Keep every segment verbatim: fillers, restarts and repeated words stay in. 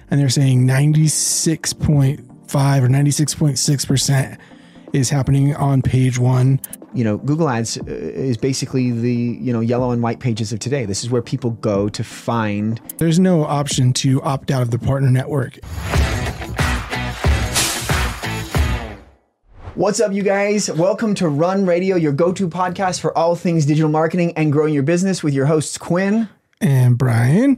and they're saying ninety-six point five or ninety-six point six percent is happening on page one. You know, Google Ads is basically the, you know, yellow and white pages of today. This is where people go to find. There's no option to opt out of the partner network. What's up, you guys? Welcome to Run Radio, your go-to podcast for all things digital marketing and growing your business with your hosts, Quinn and Brian.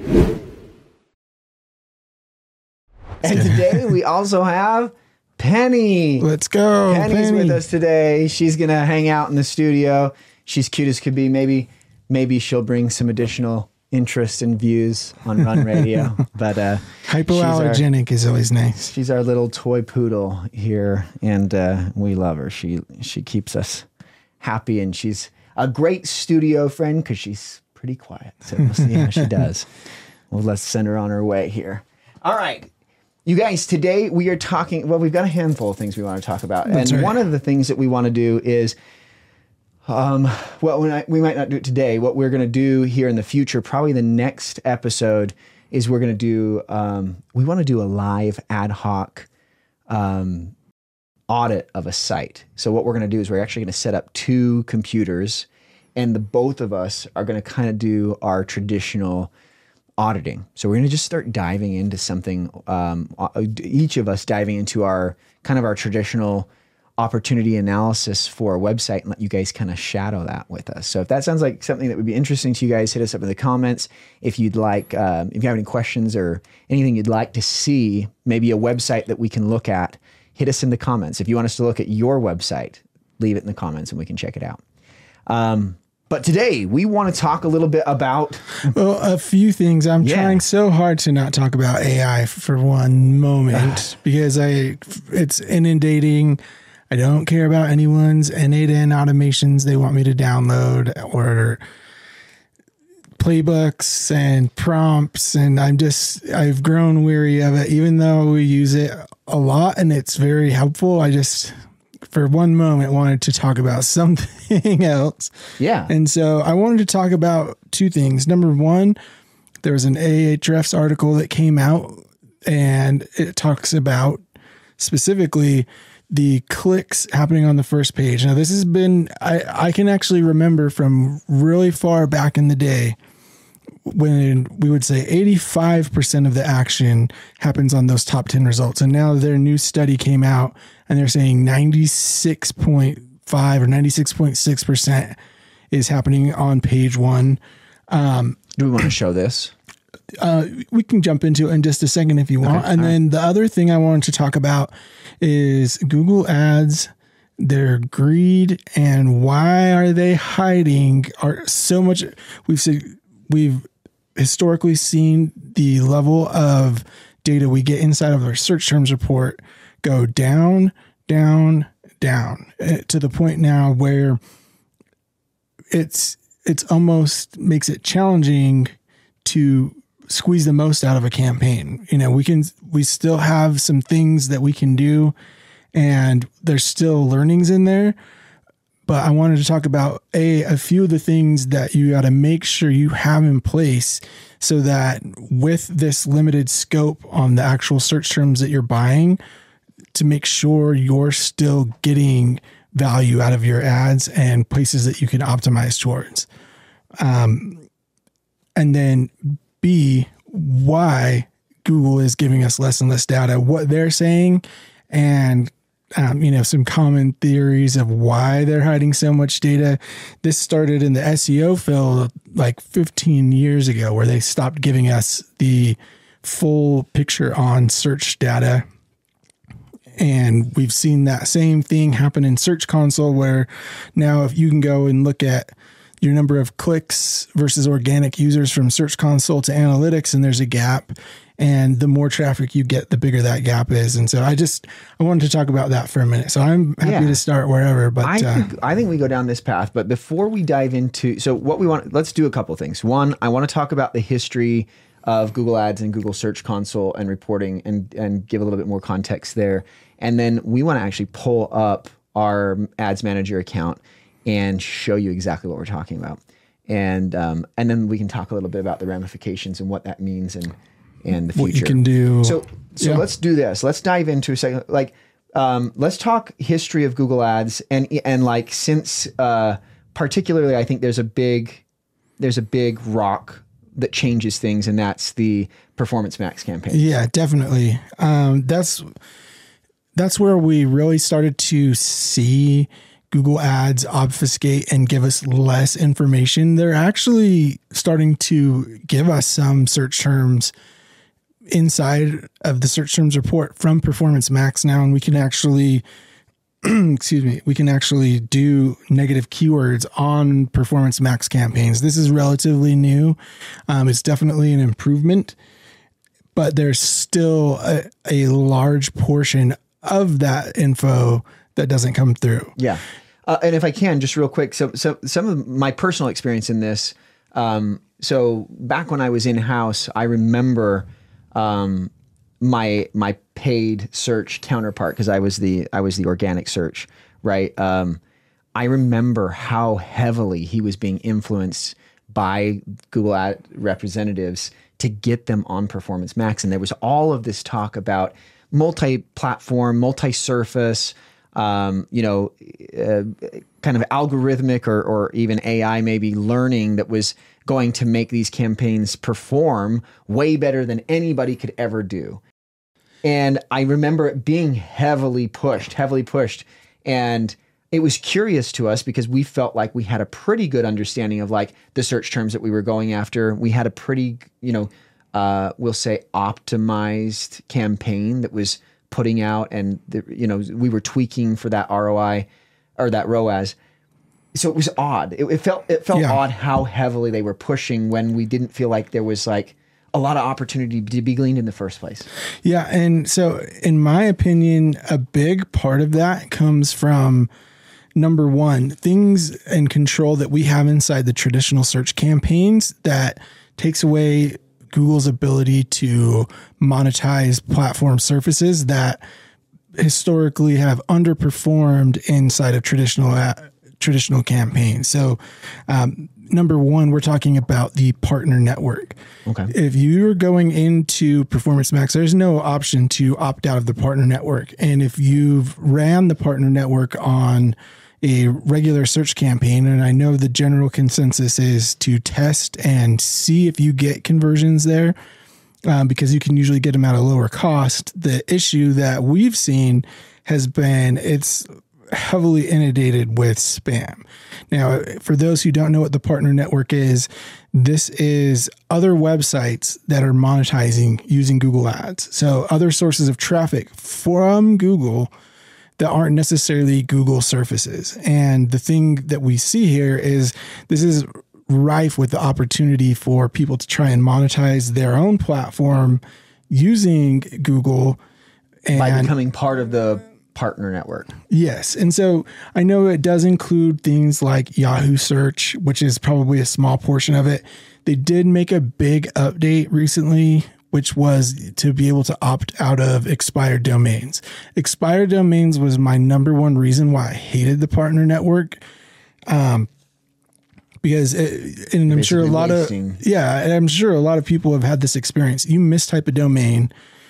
And today we also have Penny. Let's go. Penny's Penny. with us today. She's going to hang out in the studio. She's cute as could be. Maybe, maybe she'll bring some additional interest and views on Run Radio. But uh, hypoallergenic our, is always nice. She's our little toy poodle here, and uh, we love her. She she keeps us happy, and she's a great studio friend because she's pretty quiet. So we'll see how she does. Well, let's send her on her way here. All right. You guys, today we are talking, well, we've got a handful of things we want to talk about. That's and right. One of the things that we want to do is, um, well, when I, we might not do it today. What we're going to do here in the future, probably the next episode, is we're going to do, um, we want to do a live ad hoc um, audit of a site. So what we're going to do is we're actually going to set up two computers, and the both of us are going to kind of do our traditional auditing. So we're going to just start diving into something, um, each of us diving into our kind of our traditional opportunity analysis for a website, and let you guys kind of shadow that with us. So if that sounds like something that would be interesting to you guys, hit us up in the comments. If you'd like, um, if you have any questions or anything you'd like to see, maybe a website that we can look at, hit us in the comments. If you want us to look at your website, leave it in the comments and we can check it out. Um, But today we want to talk a little bit about, well, a few things. I'm yeah. trying so hard to not talk about A I for one moment because I it's inundating. I don't care about anyone's N eight N automations they want me to download or playbooks and prompts, and I'm just I've grown weary of it. Even though we use it a lot and it's very helpful, I just for one moment wanted to talk about something else. Yeah. And so I wanted to talk about two things. Number one, there was an Ahrefs article that came out, and it talks about specifically the clicks happening on the first page. Now, this has been, I, I can actually remember from really far back in the day when we would say eighty-five percent of the action happens on those top ten results. And now their new study came out and they're saying ninety-six point five or ninety-six point six percent is happening on page one. Um, Do we want to show this? Uh, we can jump into it in just a second if you want. Okay. And All then right. the other thing I wanted to talk about is Google Ads, their greed, and why are they hiding are so much. We've seen, we've historically seen the level of data we get inside of our search terms report go down, down, down uh, to the point now where it's it's almost makes it challenging to squeeze the most out of a campaign. You know, we can we still have some things that we can do, and there's still learnings in there. But I wanted to talk about a a few of the things that you got to make sure you have in place so that with this limited scope on the actual search terms that you're buying, to make sure you're still getting value out of your ads and places that you can optimize towards. Um, and then B, why Google is giving us less and less data, what they're saying, and Um, you know, some common theories of why they're hiding so much data. This started in the S E O field like fifteen years ago, where they stopped giving us the full picture on search data. And we've seen that same thing happen in Search Console, where now if you can go and look at your number of clicks versus organic users from Search Console to analytics, and there's a gap. And the more traffic you get, the bigger that gap is. And so I just, I wanted to talk about that for a minute. So I'm happy Yeah. to start wherever, but I uh, think, I think we go down this path, but before we dive into, so what we want, let's do a couple things. One, I want to talk about the history of Google Ads and Google Search Console and reporting, and, and give a little bit more context there. And then we want to actually pull up our Ads Manager account and show you exactly what we're talking about. And, um, and then we can talk a little bit about the ramifications and what that means, and, in the future. What you can do. So, so Yeah. let's do this. Let's dive into a second. Like, um, let's talk history of Google Ads and, and like, since, uh, particularly, I think there's a big, there's a big rock that changes things, and that's the Performance Max campaign. Yeah, definitely. Um, that's, that's where we really started to see Google Ads obfuscate and give us less information. They're actually starting to give us some search terms inside of the search terms report from Performance Max now, and we can actually, excuse me, we can actually do negative keywords on Performance Max campaigns. This is relatively new. Um, it's definitely an improvement, but there's still a, a large portion of that info that doesn't come through. Yeah. Uh, and if I can, just real quick. So, so some of my personal experience in this, um, so back when I was in-house, I remember, um, my, my paid search counterpart, cause I was the, I was the organic search, right? Um, I remember how heavily he was being influenced by Google Ad representatives to get them on Performance Max. And there was all of this talk about multi-platform, multi-surface, um, you know, uh, kind of algorithmic or, or even A I maybe learning that was going to make these campaigns perform way better than anybody could ever do. And I remember it being heavily pushed, heavily pushed. And it was curious to us because we felt like we had a pretty good understanding of like the search terms that we were going after. We had a pretty, you know, uh, we'll say optimized campaign that was putting out, and the, you know, we were tweaking for that R O I or that R O A S. So it was odd. It, it felt, it felt Yeah. odd how heavily they were pushing when we didn't feel like there was like a lot of opportunity to be gleaned in the first place. Yeah. And so in my opinion, a big part of that comes from, number one, things and control that we have inside the traditional search campaigns that takes away Google's ability to monetize platform surfaces that historically have underperformed inside of traditional uh, traditional campaigns. So, um, number one, we're talking about the partner network. Okay. If you're going into Performance Max, there's no option to opt out of the partner network. And if you've ran the partner network on a regular search campaign, and I know the general consensus is to test and see if you get conversions there, um, because you can usually get them at a lower cost. The issue that we've seen has been it's heavily inundated with spam. Now, for those who don't know what the partner network is, this is other websites that are monetizing using Google Ads. So other sources of traffic from Google that aren't necessarily Google surfaces. And the thing that we see here is this is rife with the opportunity for people to try and monetize their own platform using Google. And By becoming part of the partner network. yes. And so I know it does include things like Yahoo search, which is probably a small portion of it. They did make a big update recently, which was to be able to opt out of expired domains. Expired domains was my number one reason why I hated the partner network. Um, because, it, and I'm sure a lot wasting. of, yeah, and I'm sure a lot of people have had this experience. You mistype a domain,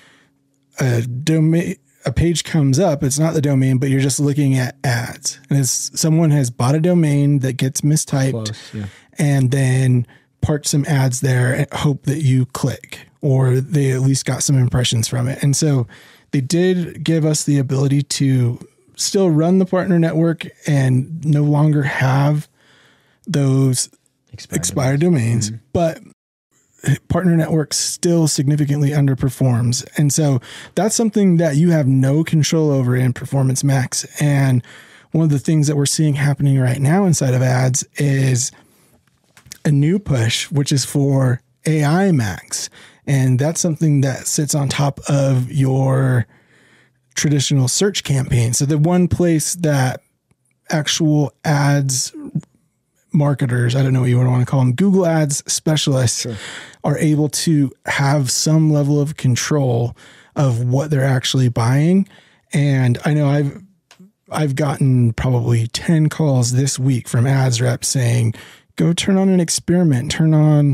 a domain, a page comes up, it's not the domain, but you're just looking at ads. And it's someone has bought a domain that gets mistyped Close, yeah. and then parked some ads there and hope that you click, or they at least got some impressions from it. And so they did give us the ability to still run the partner network and no longer have those Expired, expired domains, mm-hmm. but partner network still significantly underperforms. And so that's something that you have no control over in Performance Max. And one of the things that we're seeing happening right now inside of ads is a new push, which is for A I Max. And that's something that sits on top of your traditional search campaign. So the one place that actual ads marketers, I don't know what you want to call them, Google Ads specialists, sure, are able to have some level of control of what they're actually buying. And I know I've I've gotten probably ten calls this week from ads reps saying, go turn on an experiment, turn on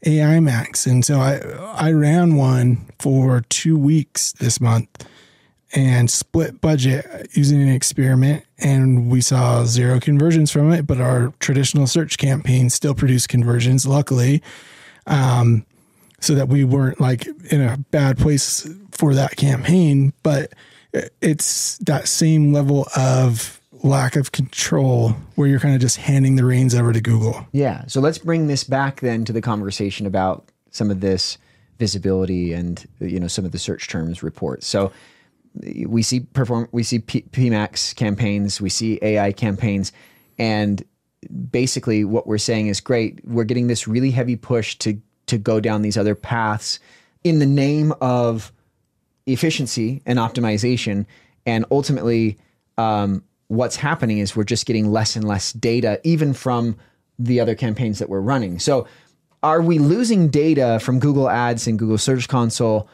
A I Max. And so I, I ran one for two weeks this month and split budget using an experiment. And we saw zero conversions from it, but our traditional search campaign still produced conversions, luckily. Um, so that we weren't like in a bad place for that campaign, but it's that same level of lack of control where you're kind of just handing the reins over to Google. Yeah. So let's bring this back then to the conversation about some of this visibility and, you know, some of the search terms reports. So we see perform, we see P- PMAX campaigns, we see A I campaigns, and basically what we're saying is great. We're getting this really heavy push to, to go down these other paths in the name of efficiency and optimization. And ultimately, um, what's happening is we're just getting less and less data, even from the other campaigns that we're running. So are we losing data from Google Ads and Google Search Console?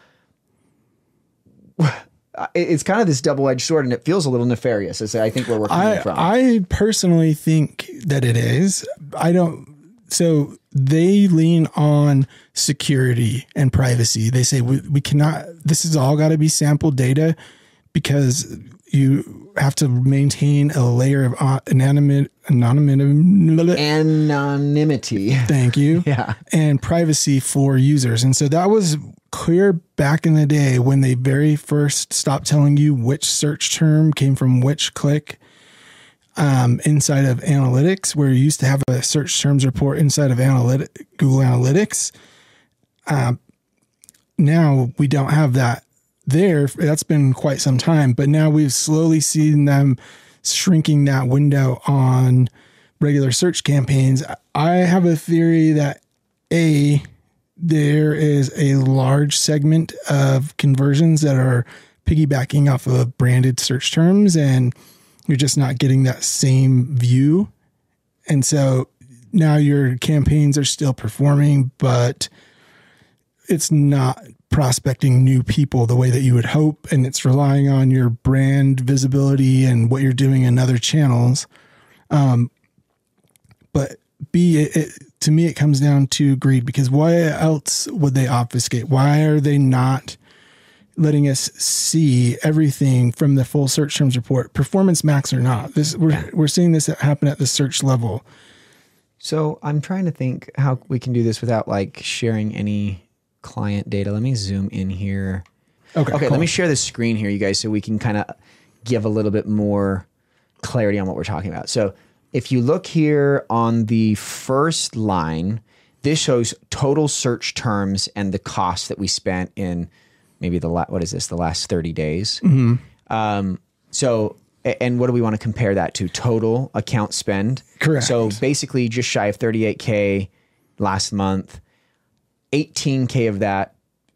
It's kind of this double-edged sword, and it feels a little nefarious, as I think where we're coming I, from. I personally think that it is. I don't. So they lean on security and privacy. They say we, we cannot, this has all got to be sample data because you have to maintain a layer of anonymity. Anonymity. Thank you. Yeah. And privacy for users. And so that was clear back in the day when they very first stopped telling you which search term came from which click. Um, inside of analytics, where you used to have a search terms report inside of analytic, Google Analytics. Um, now we don't have that there. That's been quite some time, but now we've slowly seen them shrinking that window on regular search campaigns. I have a theory that A, there is a large segment of conversions that are piggybacking off of branded search terms, and you're just not getting that same view. And so now your campaigns are still performing, but it's not prospecting new people the way that you would hope. And it's relying on your brand visibility and what you're doing in other channels. Um, but B, it, it, to me, it comes down to greed, because why else would they obfuscate? Why are they not letting us see everything from the full search terms report, Performance Max or not? This we're yeah. we're seeing this happen at the search level. So I'm trying to think how we can do this without like sharing any client data. Let me zoom in here. Okay. Okay. Cool. Let me share the screen here, you guys, so we can kind of give a little bit more clarity on what we're talking about. So if you look here on the first line, this shows total search terms and the cost that we spent in maybe the la- what is this? The last thirty days. Mm-hmm. Um, so, and what do we want to compare that to? Total account spend. Correct. So basically, just shy of thirty-eight K last month. eighteen K of that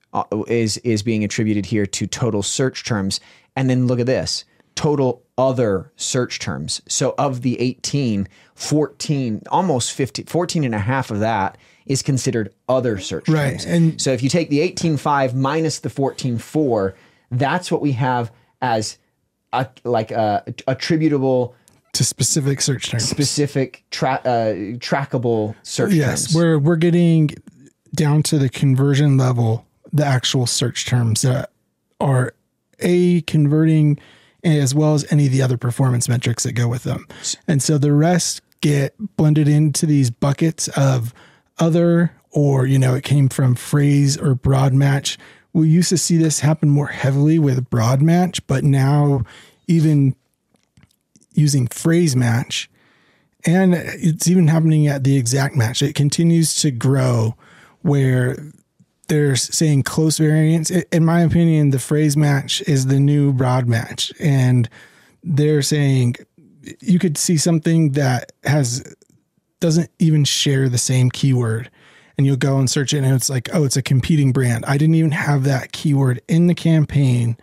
is is being attributed here to total search terms, and then look at this: total other search terms. So of the eighteen, fourteen, almost fifty, fourteen and a half of that is considered other search right. terms. And so if you take the eighteen point five minus the fourteen point four, that's what we have as a, like a, attributable to specific search terms, specific tra- uh, trackable search yes, terms. Yes, we're we're getting down to the conversion level, the actual search terms that are a converting, as well as any of the other performance metrics that go with them. And so the rest get blended into these buckets of other, or, you know, it came from phrase or broad match. We used to see this happen more heavily with broad match, but now even using phrase match, and it's even happening at the exact match. It continues to grow where they're saying close variants. In my opinion, the phrase match is the new broad match. And they're saying you could see something that has doesn't even share the same keyword, and you'll go and search it and it's like, oh, it's a competing brand. I didn't even have that keyword in the campaign,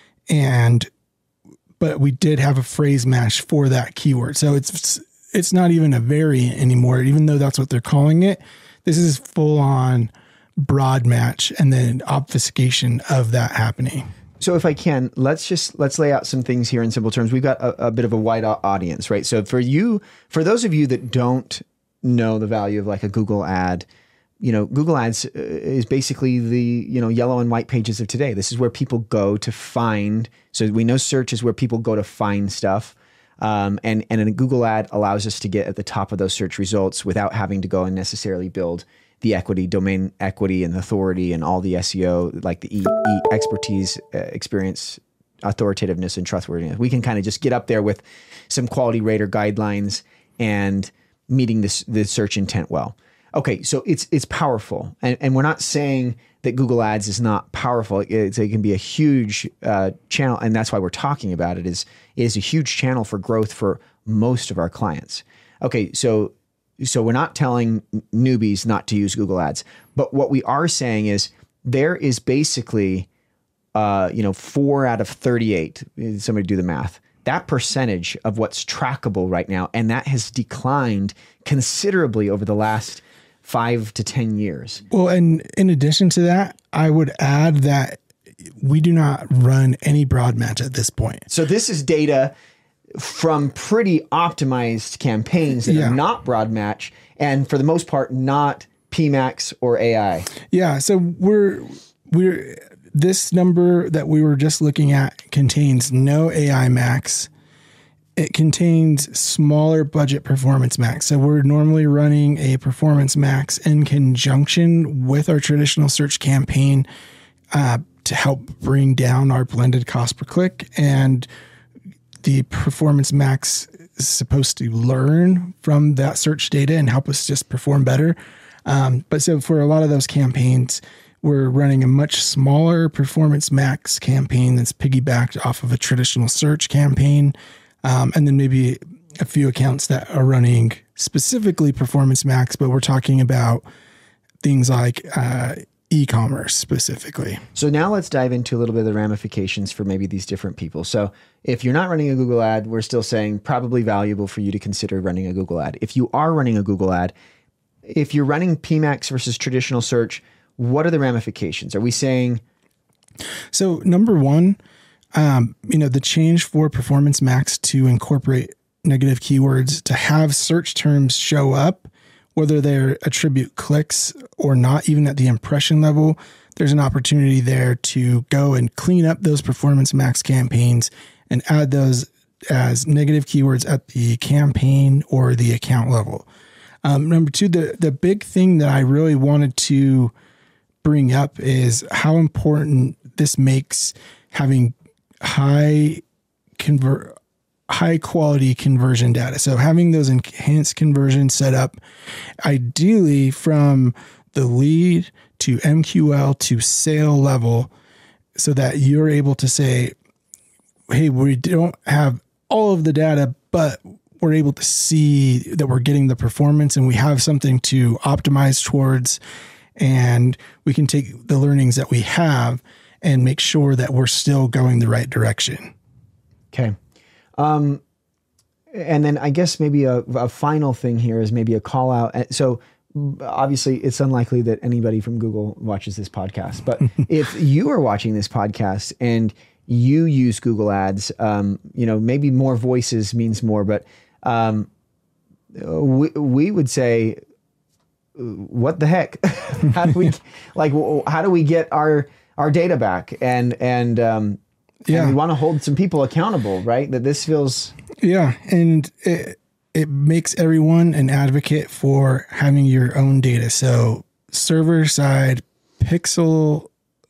and but we did have a phrase match for that keyword. So it's it's not even a variant anymore, even though that's what they're calling it. This is full on broad match and then obfuscation of that happening. So if I can, let's just, let's lay out some things here in simple terms. We've got a, a bit of a wide audience, right? So for you, for those of you that don't know the value of like a Google ad, you know, Google Ads is basically the, you know, yellow and white pages of today. This is where people go to find. So we know search is where people go to find stuff. Um, and, and a Google ad allows us to get at the top of those search results without having to go and necessarily build the equity, domain equity and authority and all the S E O, like the e, e expertise, uh, experience, authoritativeness and trustworthiness. We can kind of just get up there with some quality rater guidelines and meeting this, the search intent well. Okay, so it's it's powerful, and, and we're not saying that Google Ads is not powerful. It's, it can be a huge uh, channel, and that's why we're talking about it. Is it is a huge channel for growth for most of our clients. Okay, so so we're not telling newbies not to use Google Ads, but what we are saying is there is basically, uh, you know, four out of thirty-eight. Somebody do the math. That percentage of what's trackable right now, and that has declined considerably over the last five to ten years. Well, and in addition to that, I would add that we do not run any broad match at this point. So this is data from pretty optimized campaigns that yeah. are not broad match, and for the most part, not P MAX or A I. Yeah. So we're we're this number that we were just looking at contains no A I max. It contains smaller budget performance max. So we're normally running a performance max in conjunction with our traditional search campaign uh, to help bring down our blended cost per click. And the performance max is supposed to learn from that search data and help us just perform better. Um, but so for a lot of those campaigns, we're running a much smaller performance max campaign that's piggybacked off of a traditional search campaign. Um, and then maybe a few accounts that are running specifically performance max, but we're talking about things like uh, e-commerce specifically. So now let's dive into a little bit of the ramifications for maybe these different people. So if you're not running a Google ad, we're still saying probably valuable for you to consider running a Google ad. If you are running a Google ad, if you're running P MAX versus traditional search, what are the ramifications? Are we saying? So number one, Um, you know, the change for Performance Max to incorporate negative keywords, to have search terms show up, whether they're attribute clicks or not, even at the impression level, there's an opportunity there to go and clean up those Performance Max campaigns and add those as negative keywords at the campaign or the account level. Um, number two, the, the big thing that I really wanted to bring up is how important this makes having high convert, high quality conversion data. So having those enhanced conversions set up, ideally from the lead to M Q L to sale level, so that you're able to say, hey, we don't have all of the data, but we're able to see that we're getting the performance and we have something to optimize towards, and we can take the learnings that we have and make sure that we're still going the right direction. Okay. Um, and then I guess maybe a, a final thing here is maybe a call out. So obviously it's unlikely that anybody from Google watches this podcast, but if you are watching this podcast and you use Google Ads, um, you know, maybe more voices means more, but um, we, we would say, what the heck? How do we, like, how do we get our, our data back? And, and, um, yeah, and we want to hold some people accountable, right? That this feels. Yeah. And it, it makes everyone an advocate for having your own data. So server side pixel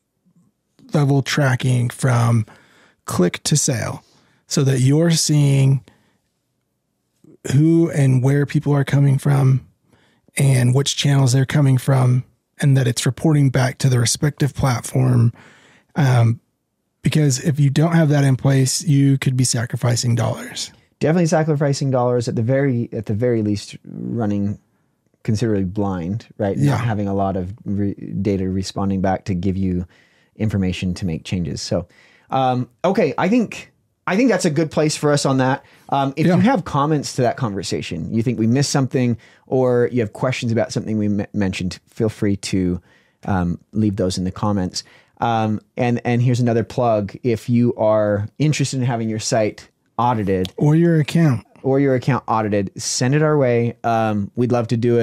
level tracking from click to sale, so that you're seeing who and where people are coming from and which channels they're coming from, and that it's reporting back to the respective platform. Um, because if you don't have that in place, you could be sacrificing dollars. Definitely sacrificing dollars, at the very, at the very least, running considerably blind, right? Yeah. Not having a lot of re- data responding back to give you information to make changes. So, um, okay, I think, I think that's a good place for us on that. Um, if yeah. you have comments to that conversation, you think we missed something, or you have questions about something we m- mentioned, feel free to um, leave those in the comments. Um, and, and here's another plug. If you are interested in having your site audited, or your account, or your account audited, send it our way. Um, we'd love to do it.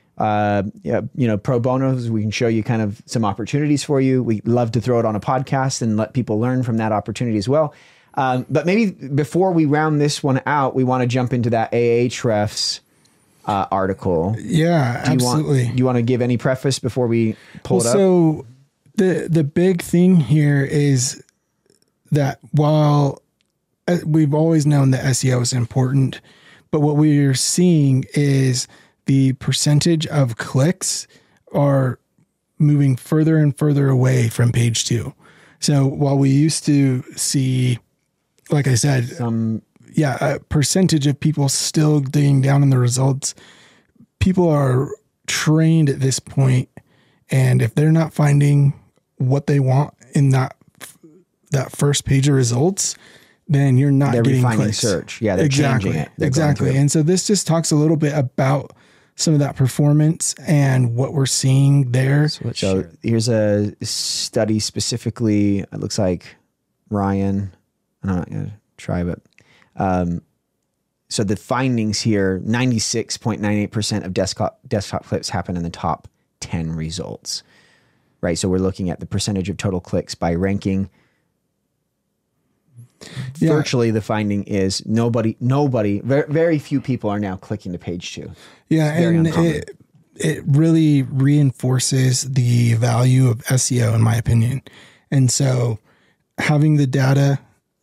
uh, yeah, you know, pro bonos. We can show you kind of some opportunities for you. We love to throw it on a podcast and let people learn from that opportunity as well. Um, but maybe before we round this one out, we want to jump into that Ahrefs uh, article. Yeah, do you absolutely. Want, do you want to give any preface before we pull well, it up? So the the big thing here is that while we've always known that S E O is important, but what we're seeing is the percentage of clicks are moving further and further away from page two. So while we used to see, like I said, Some, yeah, a percentage of people still digging down in the results, people are trained at this point, and if they're not finding what they want in that that first page of results, then you're not they're getting refining clicks. search. Yeah, they're exactly. changing it. They're exactly. And so this just talks a little bit about some of that performance and what we're seeing there. So, so here's a study specifically. It looks like Ryan. I'm not going to try, but um, so the findings here: ninety-six point nine eight percent of desktop desktop clicks happen in the top ten results. Right. So we're looking at the percentage of total clicks by ranking. Yeah. Virtually, the finding is nobody, nobody, very, very few people are now clicking to page two. Yeah, and it, it really reinforces the value of S E O, in my opinion. And so having the data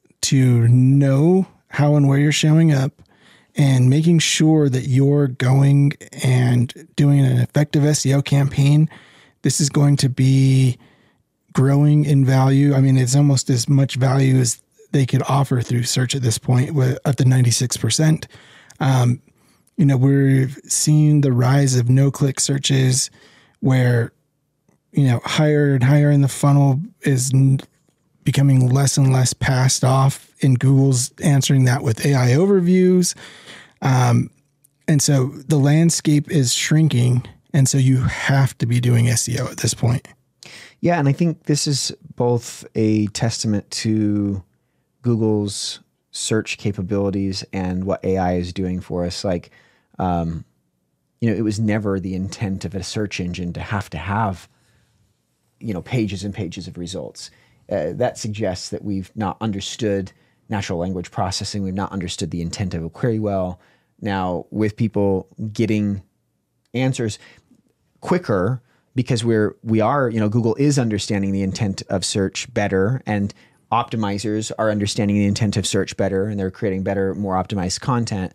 to know how and where you're showing up and making sure that you're going and doing an effective S E O campaign, this is going to be growing in value. I mean, it's almost as much value as they could offer through search at this point with at the ninety-six percent. Um, you know, we've seen the rise of no-click searches where, you know, higher and higher in the funnel is n- becoming less and less passed off, and Google's answering that with A I overviews. Um, and so the landscape is shrinking, and so you have to be doing S E O at this point. Yeah, and I think this is both a testament to Google's search capabilities and what A I is doing for us. Like, um, you know, it was never the intent of a search engine to have to have, you know, pages and pages of results. Uh, that suggests that we've not understood natural language processing. We've not understood the intent of a query well. Now, with people getting answers quicker because we're, we are, you know, Google is understanding the intent of search better, and optimizers are understanding the intent of search better, and they're creating better, more optimized content.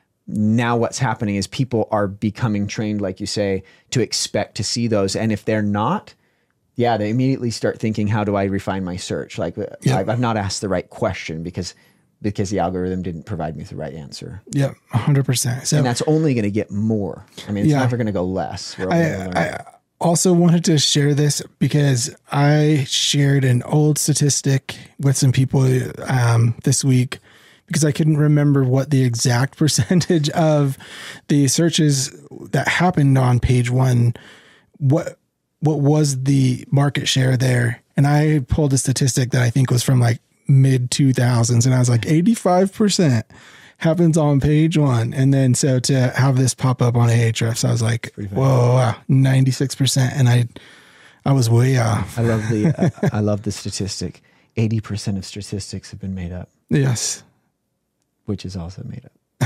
Now what's happening is people are becoming trained, like you say, to expect to see those. And if they're not, yeah, they immediately start thinking, how do I refine my search? Like, yeah. I've, I've not asked the right question because because the algorithm didn't provide me with the right answer. Yeah, one hundred percent. So, and that's only going to get more. I mean, it's yeah. never going to go less. We're I, I also wanted to share this because I shared an old statistic with some people um, this week because I couldn't remember what the exact percentage of the searches that happened on page one, what what was the market share there. And I pulled a statistic that I think was from like mid two thousands, and I was like eighty-five percent happens on page one. And then so to have this pop up on Ahrefs, I was like, whoa, wow, ninety-six percent. And I I was way off. I love the uh, I love the statistic. eighty percent of statistics have been made up. Yes. Which is also made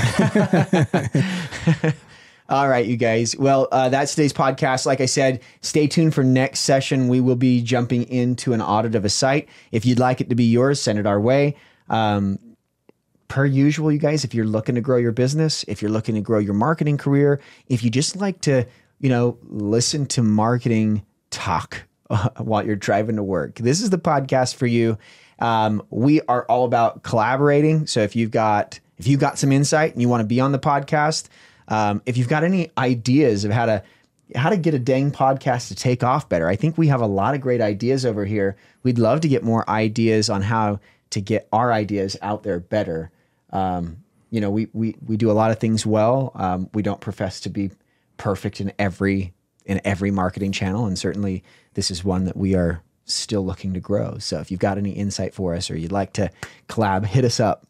up. All right, you guys. Well, uh, that's today's podcast. Like I said, stay tuned for next session. We will be jumping into an audit of a site. If you'd like it to be yours, send it our way. Um, per usual, you guys, if you're looking to grow your business, if you're looking to grow your marketing career, if you just like to, you know, listen to marketing talk uh, while you're driving to work, this is the podcast for you. Um, we are all about collaborating. So if you've got, if you've got some insight and you want to be on the podcast, um, if you've got any ideas of how to, how to get a dang podcast to take off better, I think we have a lot of great ideas over here. We'd love to get more ideas on how to get our ideas out there better. Um, you know, we, we, we do a lot of things well. Um, we don't profess to be perfect in every, in every marketing channel. And certainly this is one that we are still looking to grow. So if you've got any insight for us or you'd like to collab, hit us up.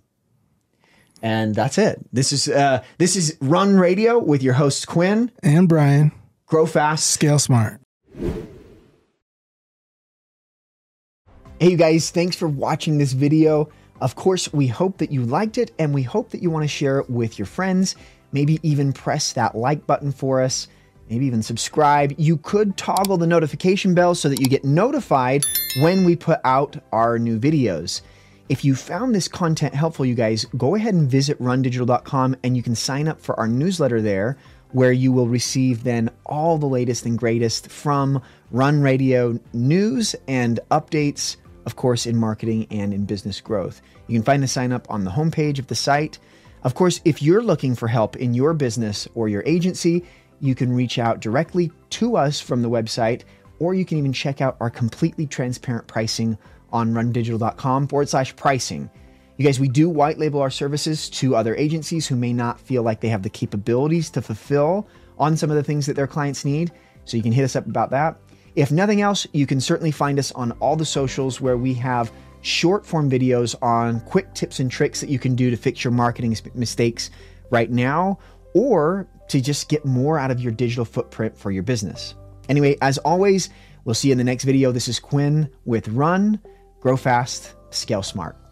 And that's it. This is, uh, this is Run Radio with your hosts, Quinn and Brian. Grow fast. Scale smart. Hey, you guys, thanks for watching this video. Of course, we hope that you liked it, and we hope that you want to share it with your friends. Maybe even press that like button for us. Maybe even subscribe. You could toggle the notification bell so that you get notified when we put out our new videos. If you found this content helpful, you guys, go ahead and visit run digital dot com and you can sign up for our newsletter there, where you will receive then all the latest and greatest from Run Radio news and updates, of course, in marketing and in business growth. You can find the sign up on the homepage of the site. Of course, if you're looking for help in your business or your agency, you can reach out directly to us from the website, or you can even check out our completely transparent pricing on run digital dot com forward slash pricing. You guys, we do white label our services to other agencies who may not feel like they have the capabilities to fulfill on some of the things that their clients need. So you can hit us up about that. If nothing else, you can certainly find us on all the socials where we have short form videos on quick tips and tricks that you can do to fix your marketing mistakes right now, or to just get more out of your digital footprint for your business. Anyway, as always, we'll see you in the next video. This is Quinn with Run, Grow Fast, Scale Smart.